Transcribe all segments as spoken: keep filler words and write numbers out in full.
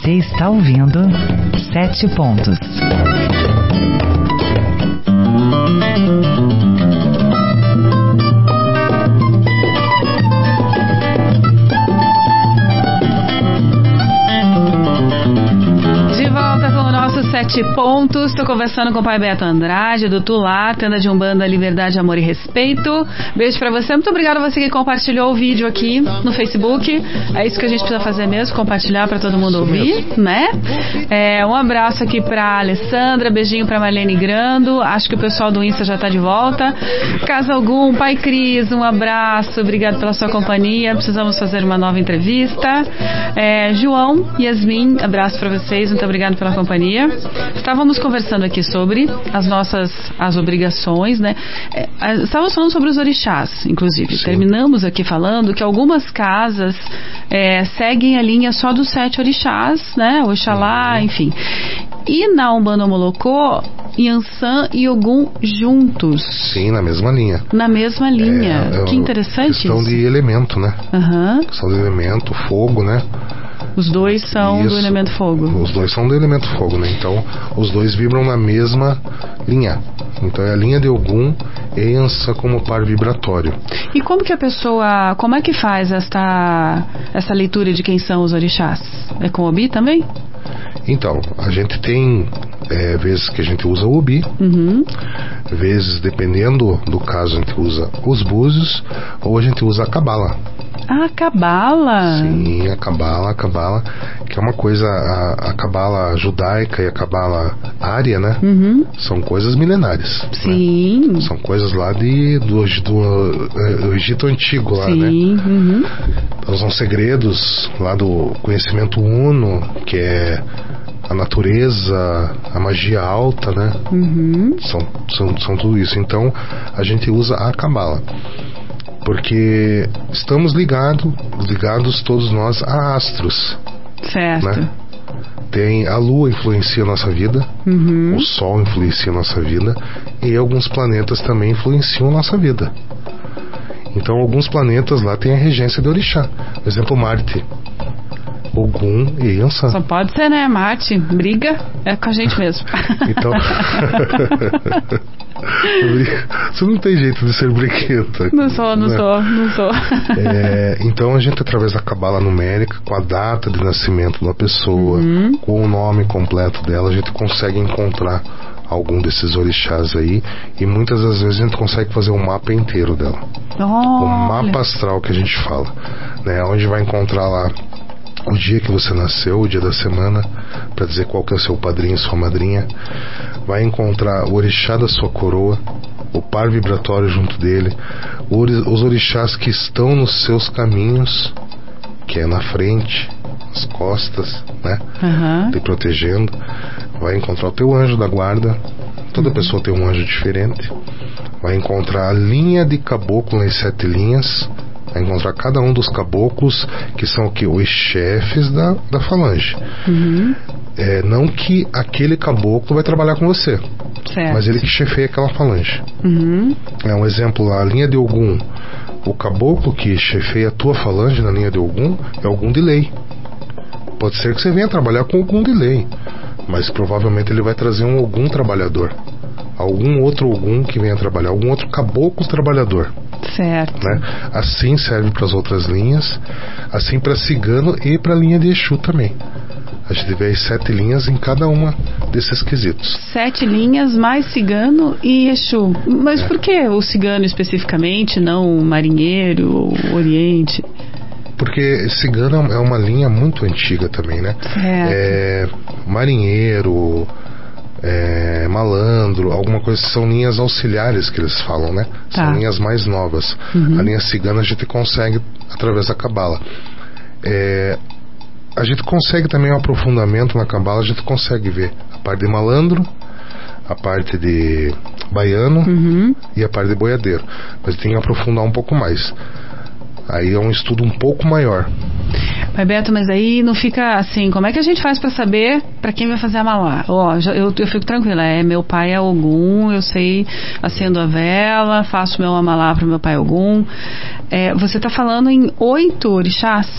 Você está ouvindo Sete Pontos. Sete Pontos, estou conversando com o pai Beto Andrade, do Tular, tenda de Umbanda, Liberdade, Amor e Respeito. Beijo pra você, muito obrigada a você que compartilhou o vídeo aqui no Facebook. É isso que a gente precisa fazer mesmo, compartilhar pra todo mundo ouvir, né? É, um abraço aqui pra Alessandra, beijinho pra Marlene Grando, acho que o pessoal do Insta já tá de volta. Caso algum, pai Cris, um abraço, obrigado pela sua companhia, precisamos fazer uma nova entrevista. É, João, Yasmin, abraço pra vocês, muito obrigado pela companhia. Estávamos conversando aqui sobre as nossas as obrigações, né? É, estávamos falando sobre os orixás, inclusive. Sim. Terminamos aqui falando que algumas casas é, seguem a linha só dos sete orixás, né? Oxalá, uhum. Enfim. E na Umbanda Molocô, Yansan e Ogum juntos. Sim, na mesma linha. Na mesma linha. É, é que interessante questão isso. de elemento, né? Uhum. Questão de elemento, fogo, né? Os dois são Isso. do elemento fogo. Os dois são do elemento fogo, né? Então, os dois vibram na mesma linha. Então, é a linha de Ogum e Yansan como par vibratório. E como que a pessoa... Como é que faz esta, essa leitura de quem são os orixás? É com Obi também? Então, a gente tem... É, vezes que a gente usa o Obi, uhum. vezes, dependendo do caso, a gente usa os búzios, ou a gente usa a cabala. Ah, a cabala? Sim, a cabala, a cabala, que é uma coisa, a, a cabala judaica e a cabala ária, né? Uhum. São coisas milenares. Sim. Né? São coisas lá de, do, do, do Egito Antigo, lá, Sim. né? Uhum. Então, são segredos lá do conhecimento uno, que é a natureza, a magia alta, né? Uhum. São, são, são tudo isso. Então, a gente usa a cabala. Porque estamos ligados, ligados todos nós a astros. Certo. Né? Tem, a Lua influencia a nossa vida, uhum. o Sol influencia a nossa vida, e alguns planetas também influenciam a nossa vida. Então, alguns planetas lá têm a regência de Orixá. Por exemplo, Marte, Ogum e Yansan. Só pode ser, né? Marte, briga, é com a gente mesmo. Então... Você não tem jeito de ser briqueta. Não sou, não né? sou, não sou. É, então a gente, através da cabala numérica, com a data de nascimento da pessoa, uhum. com o nome completo dela, a gente consegue encontrar algum desses orixás aí, e muitas das vezes a gente consegue fazer um mapa inteiro dela. Oh, o mapa astral que a gente fala, né? Onde vai encontrar lá o dia que você nasceu, o dia da semana, para dizer qual que é o seu padrinho, sua madrinha. Vai encontrar o orixá da sua coroa, o par vibratório junto dele, os orixás que estão nos seus caminhos, que é na frente, nas costas, né? Uhum. Te protegendo. Vai encontrar o teu anjo da guarda. Toda uhum. pessoa tem um anjo diferente. Vai encontrar a linha de caboclo nas sete linhas. Vai encontrar cada um dos caboclos, que são aqui os chefes da, da falange. Uhum. É, não que aquele caboclo vai trabalhar com você, certo. Mas ele que chefeia aquela falange. Uhum. É um exemplo lá, a linha de Ogum. O caboclo que chefeia a tua falange na linha de Ogum é Ogum de lei. Pode ser que você venha trabalhar com Ogum de lei, mas provavelmente ele vai trazer um Ogum trabalhador, algum outro Ogum que venha trabalhar, algum outro caboclo trabalhador. Certo. Né? Assim serve para as outras linhas, assim para cigano e para a linha de Exu também. A gente vê as sete linhas em cada uma desses quesitos. Sete linhas mais cigano e Exu. Mas é. Por que o cigano especificamente, não o marinheiro ou o oriente? Porque cigano é uma linha muito antiga também, né? Certo. É, marinheiro, é, malandro, alguma coisa, são linhas auxiliares que eles falam, né? Tá. São linhas mais novas. Uhum. A linha cigana a gente consegue através da cabala. É, a gente consegue também um aprofundamento na cabala, a gente consegue ver a parte de malandro, a parte de baiano, uhum. e a parte de boiadeiro. Mas tem que aprofundar um pouco mais. Aí é um estudo um pouco maior. Mas Beto, mas aí não fica assim, como é que a gente faz pra saber pra quem vai fazer a malá? Ó, já, eu, eu fico tranquila, é, meu pai é Ogum, eu sei, acendo a vela, faço meu amalá pro meu pai Ogum. É, você tá falando em oito orixás?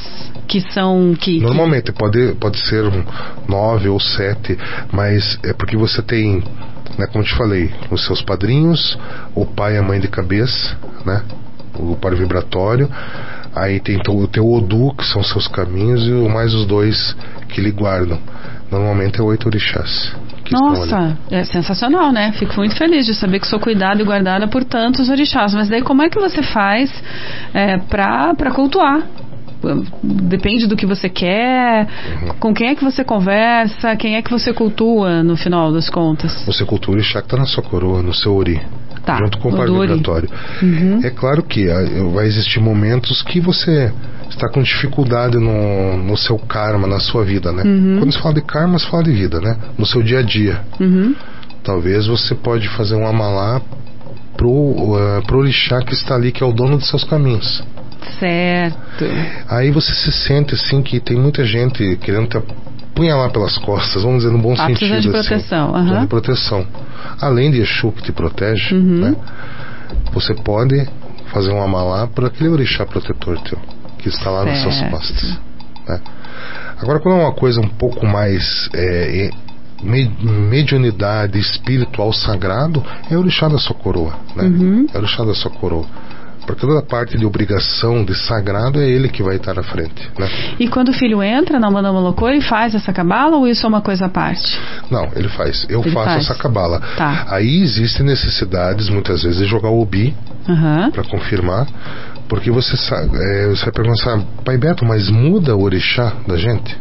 que são... Que, Normalmente, que... Pode, pode ser um nove ou sete, mas é porque você tem, né, como eu te falei, os seus padrinhos, o pai e a mãe de cabeça, né, o par vibratório, aí tem o teu Odu, que são seus caminhos, e mais os dois que lhe guardam. Normalmente é oito orixás. Nossa, é sensacional, né? Fico muito feliz de saber que sou cuidada e guardada por tantos orixás. Mas daí como é que você faz é, pra, pra cultuar? Depende do que você quer, uhum. Com quem é que você conversa, quem é que você cultua no final das contas? Você cultua o orixá que está na sua coroa, no seu ori, tá, junto com o par vibratório. Uhum. É claro que vai existir momentos que você está com dificuldade no, no seu karma, na sua vida, né? Uhum. Quando se fala de karma, se fala de vida, né? No seu dia a dia. Uhum. Talvez você pode fazer um amalá pro, uh, pro orixá que está ali, que é o dono dos seus caminhos. Certo. Aí você se sente assim que tem muita gente querendo te apunhalar pelas costas, vamos dizer no bom ah, sentido. Precisa de proteção. Assim, uhum. de proteção. Além de Exu que te protege, uhum. né? Você pode fazer um amalá por aquele orixá protetor teu, que está lá certo. Nas suas costas. Né? Agora, quando é uma coisa um pouco mais é, mediunidade espiritual sagrado, é o orixá da sua coroa, né? Uhum. É o orixá da sua coroa. Porque toda a parte de obrigação, de sagrado, é ele que vai estar à frente, né? E quando o filho entra na Umbanda Molocô, ele faz essa cabala ou isso é uma coisa à parte? Não, ele faz. Eu ele faço faz. essa cabala. Tá. Aí existem necessidades, muitas vezes, de jogar o Obi uhum. para confirmar. Porque você sabe, é, você vai perguntar, Pai Beto, mas muda o orixá da gente?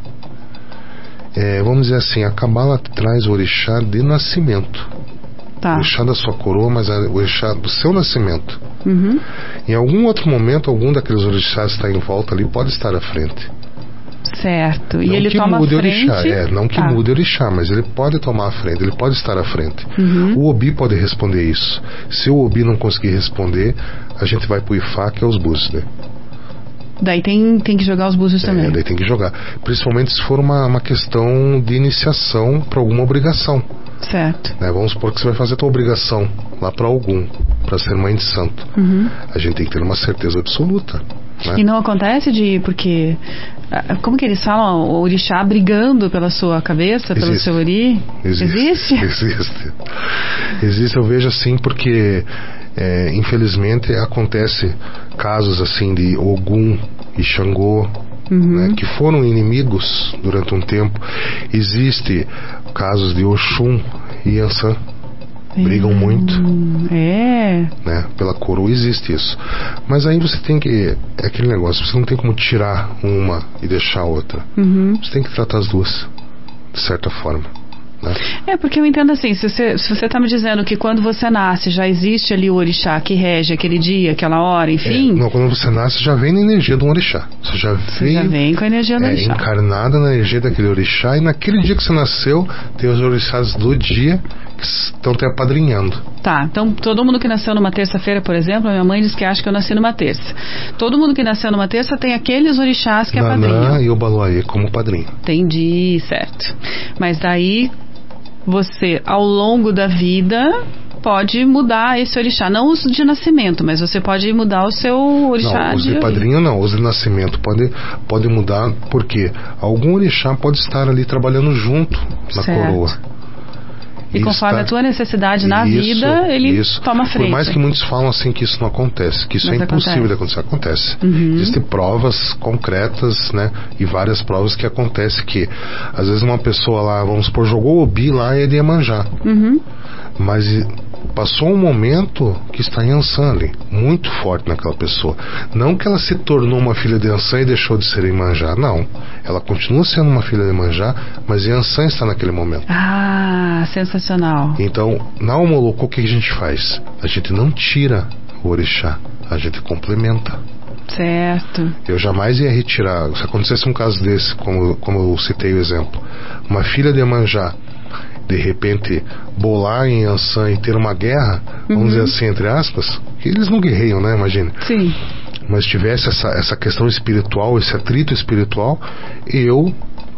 É, vamos dizer assim, a cabala traz o orixá de nascimento. Tá. O orixá da sua coroa, mas o orixá do seu nascimento. Uhum. Em algum outro momento, algum daqueles orixás que está em volta ali pode estar à frente. Certo. E não ele que toma mude a frente? Orixá, é, não que tá. mude orixá, mas ele pode tomar a frente, ele pode estar à frente. Uhum. O Obi pode responder isso. Se o Obi não conseguir responder, a gente vai pro Ifá, que é os búzios, né? Daí tem, tem que jogar os búzios é, também. Daí tem que jogar. Principalmente se for uma, uma questão de iniciação para alguma obrigação. Certo. Né? Vamos supor que você vai fazer a tua obrigação lá para algum, para ser mãe de santo. Uhum. A gente tem que ter uma certeza absoluta. Né? E não acontece de... Porque... Como que eles falam? O orixá brigando pela sua cabeça, existe. Pelo seu ori? Existe? Existe. Existe. Existe, eu vejo assim, porque... É, infelizmente acontece casos assim de Ogum e Xangô, uhum. né, que foram inimigos durante um tempo. Existe casos de Oxum e Yansan, brigam hum, muito, é. né, pela coroa, existe isso. Mas aí você tem que, é aquele negócio, você não tem como tirar uma e deixar a outra. Uhum. Você tem que tratar as duas de certa forma. Né? É, porque eu entendo assim, se você se você está me dizendo que quando você nasce já existe ali o orixá que rege aquele dia, aquela hora, enfim... É, não, quando você nasce já vem na energia do orixá. Você já, você veio, já vem com a energia do é, orixá. encarnada na energia daquele orixá, e naquele dia que você nasceu, tem os orixás do dia que estão te apadrinhando. Tá, então todo mundo que nasceu numa terça-feira, por exemplo, a minha mãe diz que acha que eu nasci numa terça. Todo mundo que nasceu numa terça tem aqueles orixás que apadrinham. Nanã e o Baluaê como padrinho. Entendi, certo. Mas daí... Você, ao longo da vida, pode mudar esse orixá. Não os de nascimento, mas você pode mudar o seu orixá. Não, os de, de padrinho não, os de nascimento pode, pode mudar, porque algum orixá pode estar ali trabalhando junto na certo. Coroa. E, e conforme está... a tua necessidade na isso, vida, ele isso. toma frente. Por mais que muitos falam assim que isso não acontece, que isso mas é impossível acontece. de acontecer, acontece. Uhum. Existem provas concretas, né? E várias provas que acontece que às vezes uma pessoa lá, vamos supor, jogou o Obi lá e ele ia manjar. Uhum. Mas passou um momento que está em Yansan ali, muito forte naquela pessoa. Não que ela se tornou uma filha de Yansan e deixou de ser Iemanjá, não. Ela continua sendo uma filha de Iemanjá, mas Yansan está naquele momento. Ah, sensacional. Então, na Omolocô, o que a gente faz? A gente não tira o orixá, a gente complementa. Certo. Eu jamais ia retirar, se acontecesse um caso desse, como, como eu citei o exemplo, uma filha de Iemanjá de repente bolar em Yansan e ter uma guerra, vamos uhum. dizer assim, entre aspas, que eles não guerreiam, né, imagina. Sim. Mas tivesse essa, essa questão espiritual, esse atrito espiritual, eu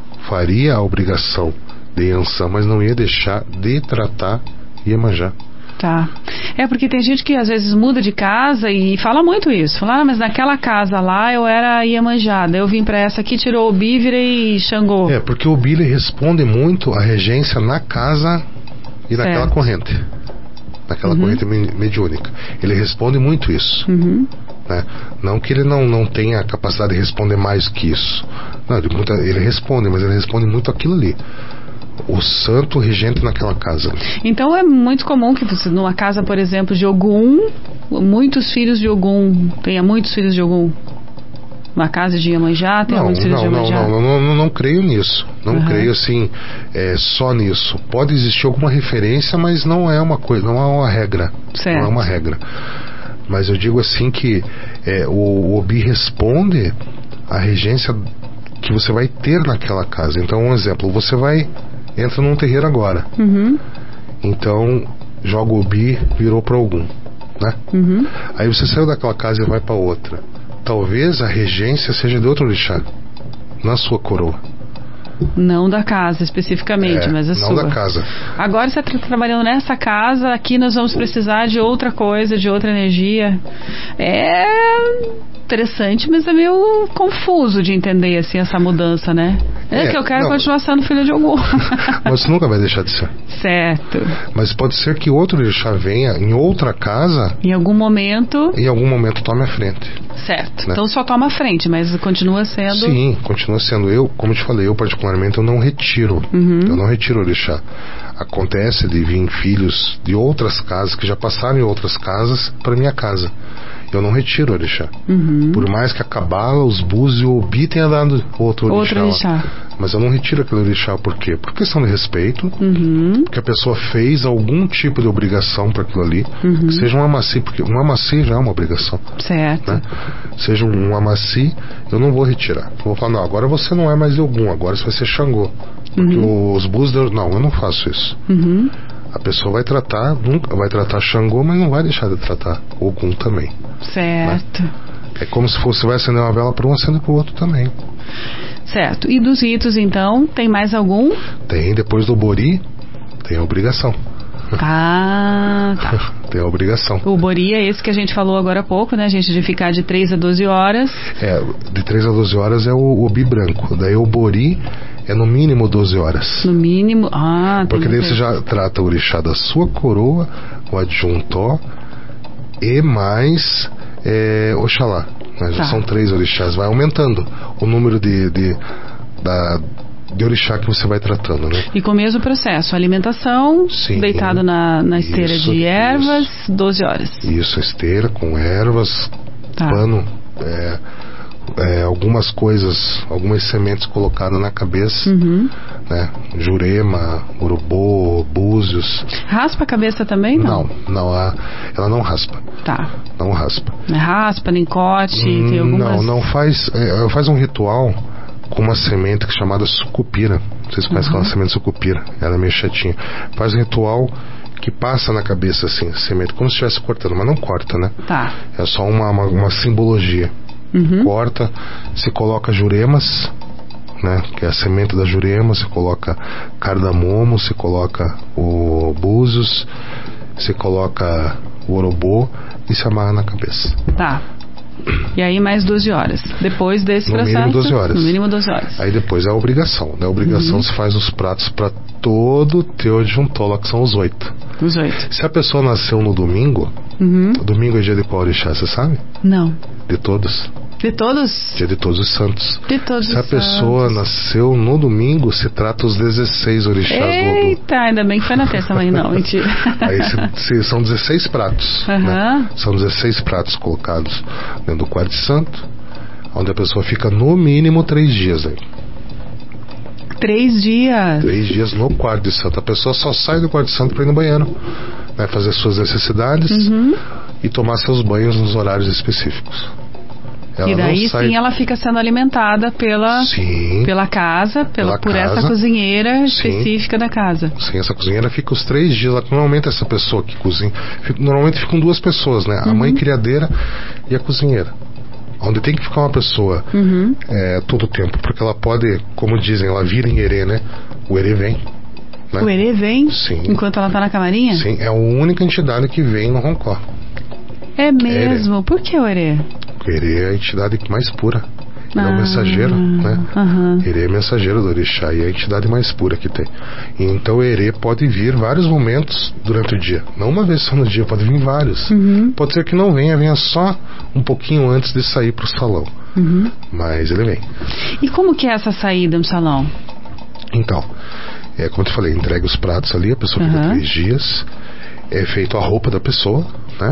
faria a obrigação de Yansan, mas não ia deixar de tratar Iemanjá. Tá. É porque tem gente que às vezes muda de casa e fala muito isso. Fala, ah, mas naquela casa lá eu era Iemanjá, daí eu vim pra essa aqui, tirou o Obi, virei Xangô. É, porque o Obi ele responde muito à regência na casa e certo. naquela corrente. Naquela uhum. corrente mediúnica. Ele responde muito isso. Uhum. Né? Não que ele não, não tenha a capacidade de responder mais que isso. Não, ele, muita, ele responde, mas ele responde muito aquilo ali. O santo regente naquela casa. Então é muito comum que você, numa casa, por exemplo, de Ogum, muitos filhos de Ogum, tenha muitos filhos de Ogum. Uma casa de Iemanjá, tenha não, muitos filhos não, de Iemanjá. Não, não, não, não, não creio nisso. Não uhum. creio assim, é, só nisso. Pode existir alguma referência, mas não é uma coisa, não é uma regra. Certo. Não é uma regra. Mas eu digo assim que é, o, o Obi responde à regência que você vai ter naquela casa. Então, um exemplo, você vai entra num terreiro agora. Uhum. Então, joga o Obi, virou para algum, né? Uhum. Aí você saiu daquela casa e vai para outra. Talvez a regência seja de outro orixá, na sua coroa. Não da casa especificamente, é, mas a não sua. Não da casa. Agora você está trabalhando nessa casa, aqui nós vamos precisar de outra coisa, de outra energia. É interessante, mas é meio confuso de entender assim essa mudança, né? É, é que eu quero não, continuar sendo filha de algum. Mas você nunca vai deixar de ser. Certo. Mas pode ser que outro orixá venha em outra casa. Em algum momento. Em algum momento tome a frente. Certo. Né? Então só toma a frente, mas continua sendo. Sim, continua sendo. Eu, como eu te falei, eu particularmente eu não retiro. Uhum. Eu não retiro o orixá. Acontece de vir filhos de outras casas que já passaram em outras casas para minha casa. Eu não retiro o orixá. Uhum. Por mais que a cabala, os búzios e o Obi tenha dado outro orixá. Outro orixá. Mas eu não retiro aquele orixá, por quê? Por questão de respeito, uhum. porque a pessoa fez algum tipo de obrigação para aquilo ali, uhum. que seja um amaci, porque um amaci já é uma obrigação. Certo. Né? Seja um amaci, eu não vou retirar. Eu vou falar, não, agora você não é mais Ogum, agora você vai ser Xangô. Porque uhum. os búzios, não, eu não faço isso. Uhum. A pessoa vai tratar, nunca vai tratar Xangô, mas não vai deixar de tratar Ogum também. Certo. Né? É como se fosse, vai acender uma vela para um, acender para o outro também. Certo. E dos ritos, então, tem mais algum? Tem, depois do Bori, tem a obrigação. Ah, tá. Tem a obrigação. O Bori é esse que a gente falou agora há pouco, né, gente? De ficar de três a doze horas. É, de três a doze horas é o Obi branco. Daí o Bori é no mínimo doze horas. No mínimo? Ah, porque daí você já trata o orixá da sua coroa, o adjuntó e mais é, Oxalá. Né? Já tá. São três orixás. Vai aumentando o número de, de, da, de orixá que você vai tratando, né? E com o mesmo processo, alimentação, Sim, deitado na, na esteira isso, de ervas, isso. doze horas. Isso, esteira com ervas, tá. pano, é, é, algumas coisas, algumas sementes colocadas na cabeça, uhum. né? Jurema, urubô, búzios. Raspa a cabeça também, não? Não, não a, ela não raspa. Tá. Não raspa. Não é raspa, nem corte, hum, tem algumas... Não, não faz, é, faz um ritual com uma semente que é chamada sucupira. Vocês conhecem uhum. aquela semente sucupira? Ela é meio chatinha. Faz um ritual que passa na cabeça assim, a semente, como se estivesse cortando, mas não corta, né? Tá. É só uma, uma, uma simbologia. Uhum. Corta, se coloca juremas, né? Que é a semente da jurema, se coloca cardamomo, se coloca o búzios, se coloca o orobô e se amarra na cabeça. Tá. E aí mais doze horas. Depois desse no processo... No mínimo doze horas. No mínimo doze horas. Aí depois é a obrigação. Na obrigação uhum. se faz os pratos para todo o teu adjuntola, que são os oito. Os oito. Se a pessoa nasceu no domingo, uhum. domingo é dia de qual orixá, você sabe? Não. De todos. De todos? Dia de todos os santos. De todos Se a os pessoa santos. nasceu no domingo, se trata os dezesseis orixás. Eita, do... ainda bem que foi na terça, mãe, não, mentira. Aí se, se, são dezesseis pratos. Uhum. Né? São dezesseis pratos colocados dentro do quarto santo, onde a pessoa fica no mínimo três dias aí. Três dias? Três dias no quarto de santo. A pessoa só sai do quarto de santo para ir no banheiro, né? Fazer suas necessidades uhum. e tomar seus banhos nos horários específicos. Ela e daí sai... sim ela fica sendo alimentada pela, sim, pela casa, pela, pela por casa, essa cozinheira sim, específica da casa. Sim, essa cozinheira fica os três dias lá. Normalmente essa pessoa que cozinha, fica, normalmente ficam duas pessoas, né? Uhum. A mãe criadeira e a cozinheira. Onde tem que ficar uma pessoa uhum. é, todo o tempo, porque ela pode, como dizem, ela vira em herê, né? O herê vem. Né? O Herê vem? Sim. Enquanto ela tá na camarinha? Sim, é a única entidade que vem no Roncó. É mesmo? Herê. Por que o Herê? O Herê é a entidade mais pura. Ele ah, é o mensageiro, né? Uhum. Herê é mensageiro do orixá e é a entidade mais pura que tem. E então o Herê pode vir vários momentos durante o dia. Não uma vez só no dia, pode vir vários. Uhum. Pode ser que não venha, venha só um pouquinho antes de sair pro salão. Uhum. Mas ele vem. E como que é essa saída no salão? Então, é, como eu te falei, entrega os pratos ali, a pessoa Uhum. fica três dias. É feito a roupa da pessoa, né?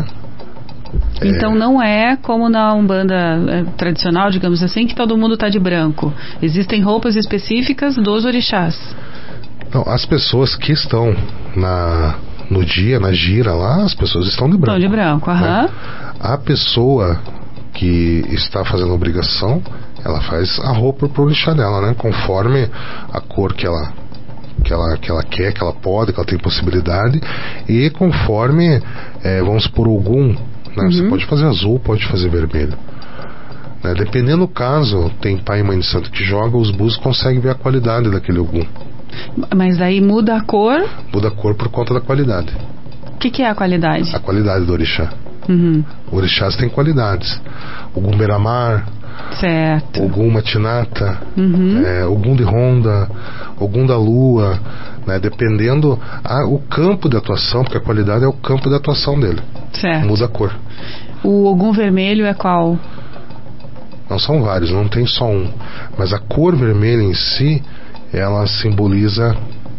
Então é... não é como na Umbanda é, tradicional, digamos assim, que todo mundo está de branco. Existem roupas específicas dos orixás. Não, as pessoas que estão na, no dia, na gira lá, as pessoas estão de branco. Estão de branco, aham. Né? A pessoa que está fazendo a obrigação, ela faz a roupa pro orixá dela, né? Conforme a cor que ela, que ela, que ela quer, que ela pode, que ela tem possibilidade. E conforme, é, vamos supor, algum... Né? Uhum. Você pode fazer azul, pode fazer vermelho. Né? Dependendo do caso, tem pai e mãe de santo que joga, os búzios conseguem ver a qualidade daquele ogum. Mas aí muda a cor? Muda a cor por conta da qualidade. O que, que é a qualidade? A qualidade do orixá. Uhum. Orixás têm qualidades. Ogum Beramar, certo. Ogum Matinata, uhum. é, Ogum de Ronda, Ogum da Lua, né? Dependendo a, o campo de atuação, porque a qualidade é o campo de atuação dele. Certo. Muda a cor. O Ogum vermelho é qual? Não são vários, não tem só um. Mas a cor vermelha em si, ela simboliza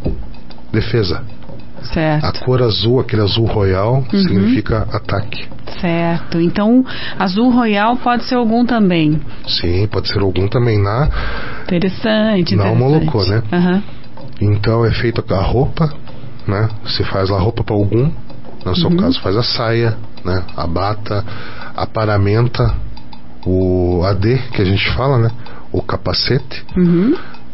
defesa. Certo. A cor azul, aquele azul royal, uhum. significa ataque. Certo. Então, azul royal pode ser algum também. Sim, pode ser algum também na... Interessante, na Molocô, né? Uhum. Então é feita a roupa, né? Se faz a roupa para algum, no seu uhum. caso faz a saia, né? A bata, a paramenta, o A D que a gente fala, né? O capacete. Uhum.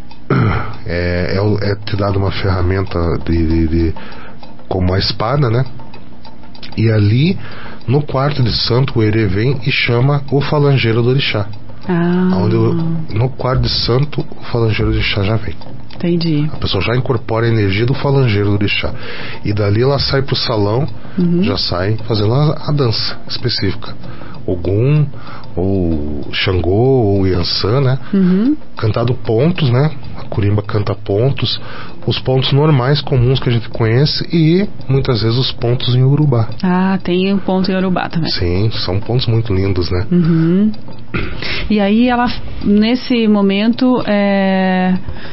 É, é, é te dado uma ferramenta de, de, de, como a espada, né? E ali no quarto de santo o Herê vem e chama o falangeiro do orixá. Ah. Onde eu, no quarto de santo o falangeiro do orixá já vem. Entendi. A pessoa já incorpora a energia do falangeiro do orixá. E dali ela sai pro salão, uhum. já sai fazendo a, a dança específica. Ogum, ou Xangô, ou Yansan, né? Uhum. Cantado pontos, né? A Curimba canta pontos, os pontos normais, comuns que a gente conhece e muitas vezes os pontos em Urubá. Ah, tem um ponto em Urubá também. Sim, são pontos muito lindos, né? Uhum. E aí ela, nesse momento, é...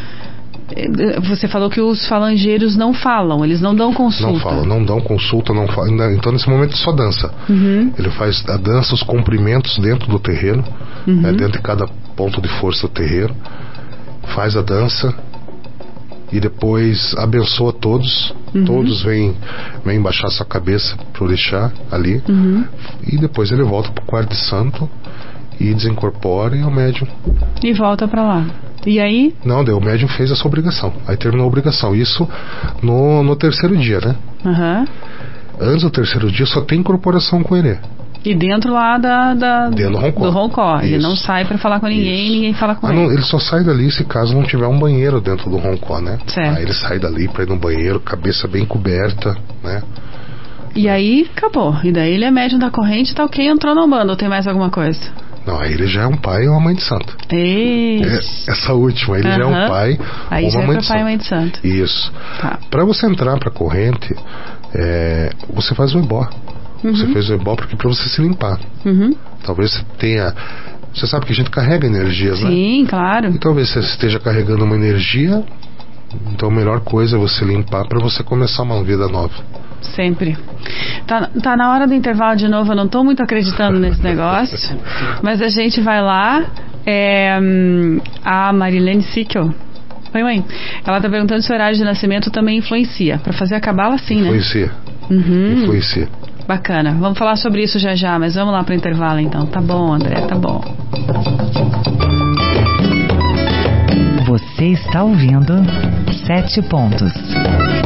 você falou que os falangeiros não falam, eles não dão consulta. Não falam, não dão consulta, não falam. Então nesse momento só dança. Uhum. Ele faz a dança, os comprimentos dentro do terreiro, uhum. né, dentro de cada ponto de força do terreiro. Faz a dança e depois abençoa todos. Uhum. Todos vêm, vêm baixar sua cabeça pro orixá ali. Uhum. E depois ele volta pro quarto de santo e desincorpora e o médium. E volta pra lá. E aí? Não, daí o médium fez essa obrigação. Aí terminou a obrigação. Isso no, no terceiro dia, né? Uhum. Antes do terceiro dia só tem incorporação com o Herê. E dentro lá da, da, dentro do Roncó. Do Roncó. Ele não sai pra falar com ninguém e ninguém fala com ah, ele. Não, ele só sai dali se caso não tiver um banheiro dentro do Roncó, né? Certo. Aí ele sai dali pra ir no banheiro, cabeça bem coberta, né? E aí acabou. E daí ele é médium da corrente, tá ok, entrou na Umbanda. Ou tem mais alguma coisa? Não, aí ele já é um pai ou uma mãe de santo. É, essa última, ele uhum. já é um pai aí ou uma já mãe é de pai santo. Mãe de santo. Isso. Tá. Pra você entrar pra corrente, é, você faz o ebó. Uhum. Você fez o ebó porque pra você se limpar. Uhum. Talvez você tenha... Você sabe que a gente carrega energias, Sim, né? Sim, claro. E talvez você esteja carregando uma energia, então a melhor coisa é você limpar pra você começar uma vida nova. Sempre. Tá, tá na hora do intervalo de novo, eu não tô muito acreditando nesse negócio, mas a gente vai lá. É, a Marilene Sickel. Oi, mãe. Ela tá perguntando se o horário de nascimento também influencia. Pra fazer a cabala, sim, né? Influencia. Uhum. Influencia. Bacana. Vamos falar sobre isso já já, mas vamos lá pro intervalo então. Tá bom, André, tá bom. Você está ouvindo Sete Pontos.